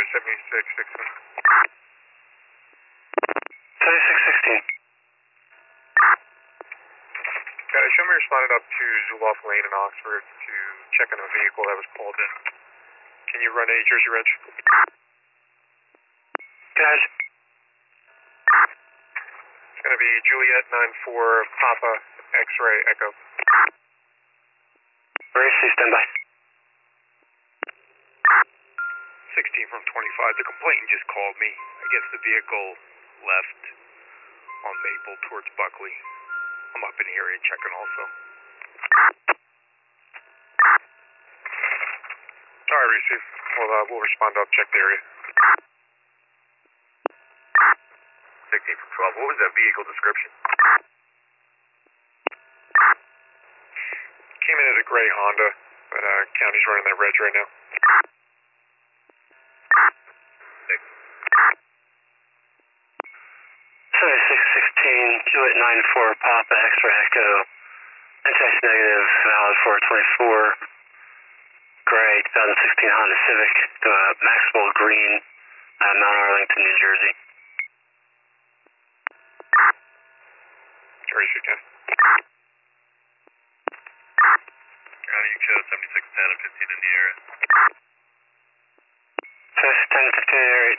7616. 7616. Show me responded up to Zoloff Lane in Oxford to check on a vehicle that was called in. Can you run a Jersey Reg? Guys. It's going to be Juliet 94 Papa X-Ray Echo. Racy, stand by. 16 from 25. The complainant just called me. I guess the vehicle left on Maple towards Buckley. I'm up in the area checking also. Alright, receive. We'll respond up, check the area. 16 from 12. What was that vehicle description? Came in as a gray Honda, but county's running that reg right now. 7616, Juliet 94 Papa X-Ray Echo. NTX negative, valid 424. Gray 2016 Honda Civic, Maxwell Green, Mount Arlington, New Jersey. Jersey 10. You showed 7610 and 15 in the area. 7610 and 15 in the area.